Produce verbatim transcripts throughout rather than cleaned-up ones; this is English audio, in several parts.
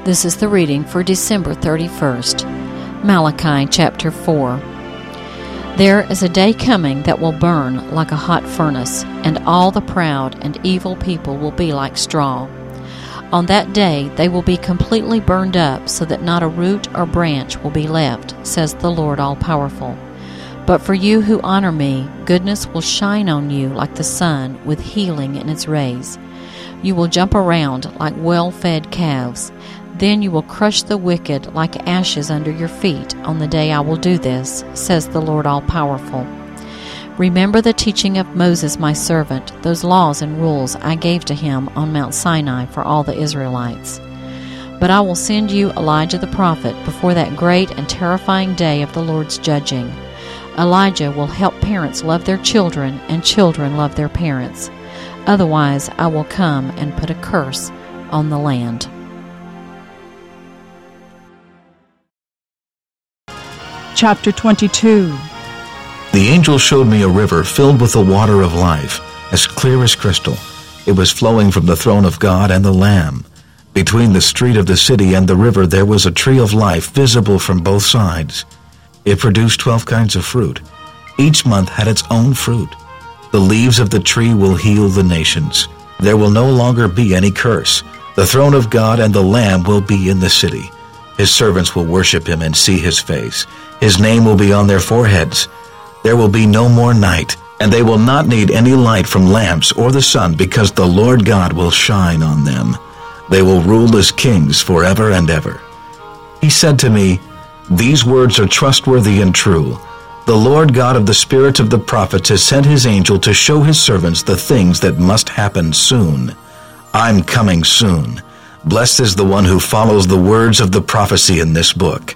This is the reading for December thirty-first. Malachi chapter four. There is a day coming that will burn like a hot furnace, and all the proud and evil people will be like straw. On that day they will be completely burned up, so that not a root or branch will be left, says the Lord All-Powerful. But for you who honor me, goodness will shine on you like the sun, with healing in its rays. You will jump around like well-fed calves. Then you will crush the wicked like ashes under your feet on the day I will do this, says the Lord All-Powerful. Remember the teaching of Moses my servant, those laws and rules I gave to him on Mount Sinai for all the Israelites. But I will send you Elijah the prophet before that great and terrifying day of the Lord's judging. Elijah will help parents love their children and children love their parents. Otherwise I will come and put a curse on the land. Chapter twenty-two. The angel showed me a river filled with the water of life, as clear as crystal. It was flowing from the throne of God and the Lamb. Between the street of the city and the river there was a tree of life visible from both sides. It produced twelve kinds of fruit. Each month had its own fruit. The leaves of the tree will heal the nations. There will no longer be any curse. The throne of God and the Lamb will be in the city. His servants will worship him and see his face. His name will be on their foreheads. There will be no more night, and they will not need any light from lamps or the sun, because the Lord God will shine on them. They will rule as kings forever and ever. He said to me, "These words are trustworthy and true. The Lord God of the spirits of the prophets has sent his angel to show his servants the things that must happen soon. I'm coming soon. Blessed is the one who follows the words of the prophecy in this book."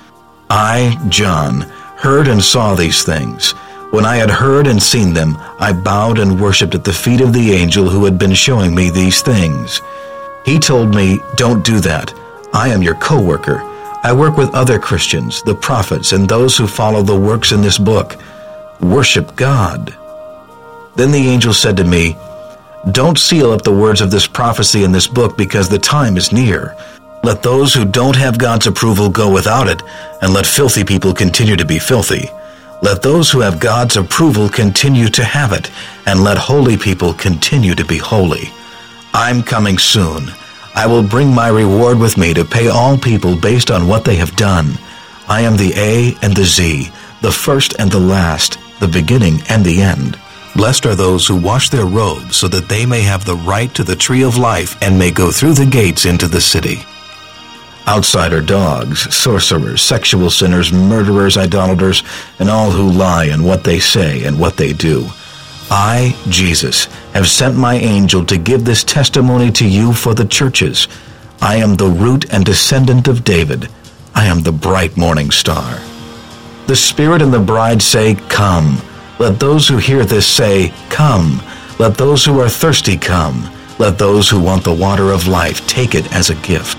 I, John, heard and saw these things. When I had heard and seen them, I bowed and worshipped at the feet of the angel who had been showing me these things. He told me, "Don't do that. I am your co-worker. I work with other Christians, the prophets, and those who follow the works in this book. Worship God." Then the angel said to me, "Don't seal up the words of this prophecy in this book, because the time is near. Let those who don't have God's approval go without it, and let filthy people continue to be filthy. Let those who have God's approval continue to have it, and let holy people continue to be holy. I'm coming soon. I will bring my reward with me to pay all people based on what they have done. I am the A and the Z, the first and the last, the beginning and the end. Blessed are those who wash their robes, so that they may have the right to the tree of life and may go through the gates into the city. Outside are dogs, sorcerers, sexual sinners, murderers, idolaters, and all who lie in what they say and what they do. I, Jesus, have sent my angel to give this testimony to you for the churches. I am the root and descendant of David. I am the bright morning star." The Spirit and the bride say, "Come." Let those who hear this say, "Come." Let those who are thirsty come. Let those who want the water of life take it as a gift.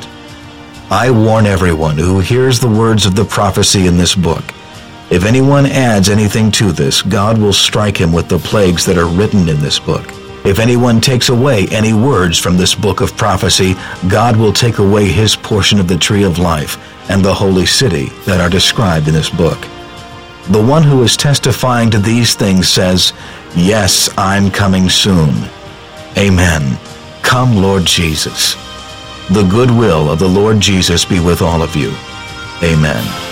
I warn everyone who hears the words of the prophecy in this book. If anyone adds anything to this, God will strike him with the plagues that are written in this book. If anyone takes away any words from this book of prophecy, God will take away his portion of the tree of life and the holy city that are described in this book. The one who is testifying to these things says, "Yes, I'm coming soon." Amen. Come, Lord Jesus. The goodwill of the Lord Jesus be with all of you. Amen.